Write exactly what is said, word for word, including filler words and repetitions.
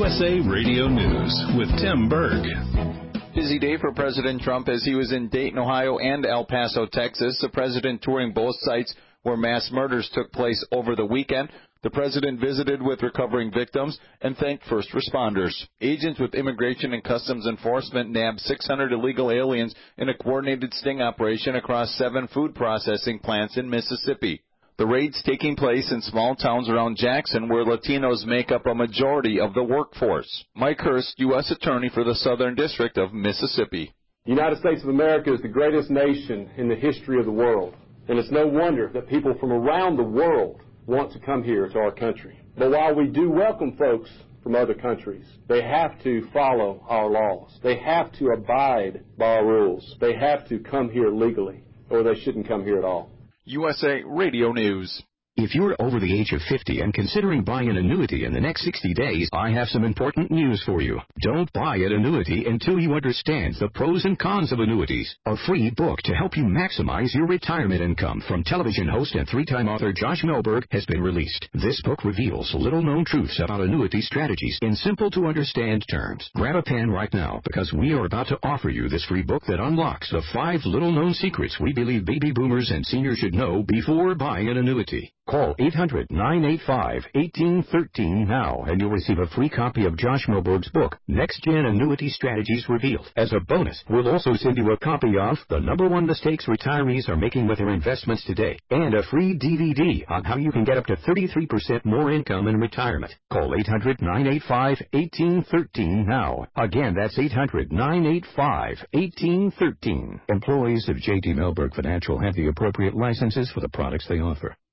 S A Radio News with Tim Berg. Busy day for President Trump as he was in Dayton, Ohio and El Paso, Texas. The president touring both sites where mass murders took place over the weekend. The president visited with recovering victims and thanked first responders. Agents with Immigration and Customs Enforcement nabbed six hundred illegal aliens in a coordinated sting operation across seven food processing plants in Mississippi. The raids taking place in small towns around Jackson where Latinos make up a majority of the workforce. Mike Hurst, U S Attorney for the Southern District of Mississippi. The United States of America is the greatest nation in the history of the world, and it's no wonder that people from around the world want to come here to our country. But while we do welcome folks from other countries, they have to follow our laws. They have to abide by our rules. They have to come here legally, or they shouldn't come here at all. U S A Radio News. If you're over the age of fifty and considering buying an annuity in the next sixty days, I have some important news for you. Don't buy an annuity until you understand the pros and cons of annuities. A free book to help you maximize your retirement income from television host and three-time author Josh Melberg has been released. This book reveals little-known truths about annuity strategies in simple-to-understand terms. Grab a pen right now because we are about to offer you this free book that unlocks the five little-known secrets we believe baby boomers and seniors should know before buying an annuity. Call eight hundred, nine eight five, one eight one three now, and you'll receive a free copy of Josh Melberg's book, Next Gen Annuity Strategies Revealed. As a bonus, we'll also send you a copy of The Number One Mistakes Retirees Are Making with Their Investments Today, and a free D V D on how you can get up to thirty-three percent more income in retirement. Call eight hundred, nine eight five, one eight one three now. Again, that's eight hundred, nine eight five, one eight one three. Employees of J D Melberg Financial have the appropriate licenses for the products they offer.